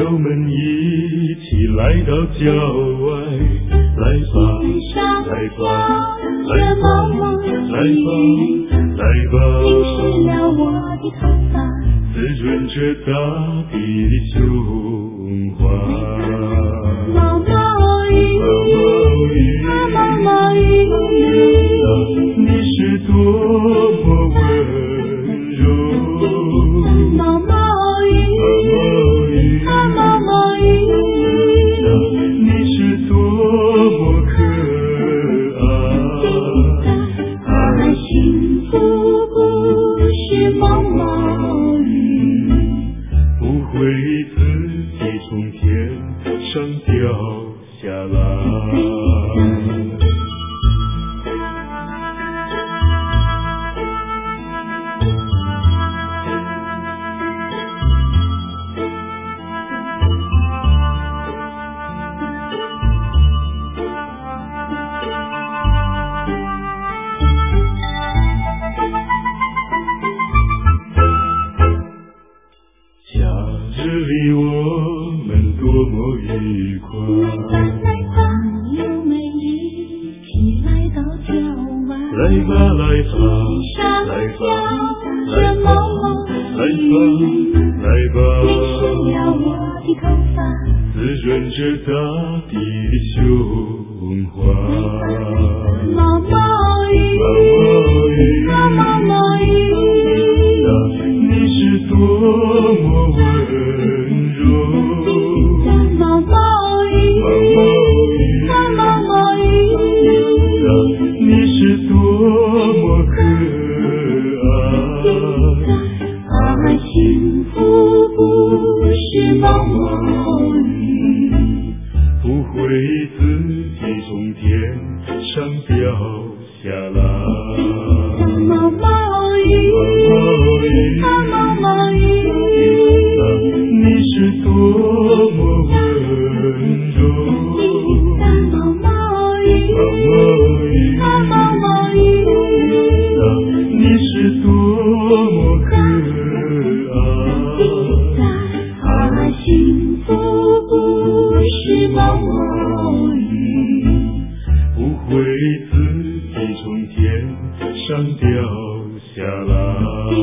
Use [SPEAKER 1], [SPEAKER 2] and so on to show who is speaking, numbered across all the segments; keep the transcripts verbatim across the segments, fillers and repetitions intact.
[SPEAKER 1] 友们一起来到郊外，来吧，来吧，来吧，来吧，来吧，
[SPEAKER 2] 淋湿了我的头发，
[SPEAKER 1] 滋润着大地的胸怀。
[SPEAKER 2] 毛毛雨，毛毛雨，
[SPEAKER 1] 你是多么温柔。
[SPEAKER 2] 毛毛雨，毛毛雨，
[SPEAKER 1] 你是多么可爱。
[SPEAKER 2] 而幸福不是毛毛雨，
[SPEAKER 1] 不会自己从天上掉下来。这里我们多么愉快，
[SPEAKER 2] 朋友们一起来到郊外，
[SPEAKER 1] 来吧来吧，来吧来吧，来吧来吧，
[SPEAKER 2] 淋湿了我的头发，
[SPEAKER 1] 滋润着大地的胸怀。
[SPEAKER 2] 毛毛雨，毛毛雨，
[SPEAKER 1] 你是多么温柔。
[SPEAKER 2] 毛毛雨，毛毛雨，
[SPEAKER 1] 你是多么可爱。
[SPEAKER 2] 而幸福不是毛毛雨，
[SPEAKER 1] 不会自己从天上掉下来。
[SPEAKER 2] 毛毛雨，毛毛雨，
[SPEAKER 1] 你是多么温柔。
[SPEAKER 2] 毛毛雨，毛毛雨，
[SPEAKER 1] 你是多么可爱。
[SPEAKER 2] 而幸福不是毛毛雨，
[SPEAKER 1] 不会自己从天上掉下来。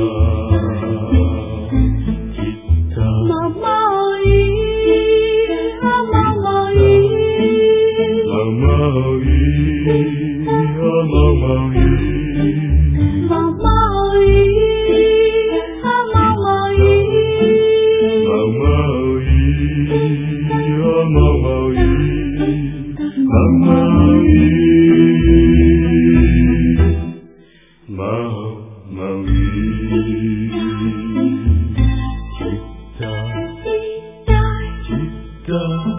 [SPEAKER 1] 吉他，
[SPEAKER 2] 毛毛雨，毛毛雨，
[SPEAKER 1] 毛毛雨，啊毛毛雨，
[SPEAKER 2] 毛毛雨，毛毛雨，
[SPEAKER 1] 毛毛雨，啊毛毛雨，毛毛雨，毛毛雨。吉他，吉他。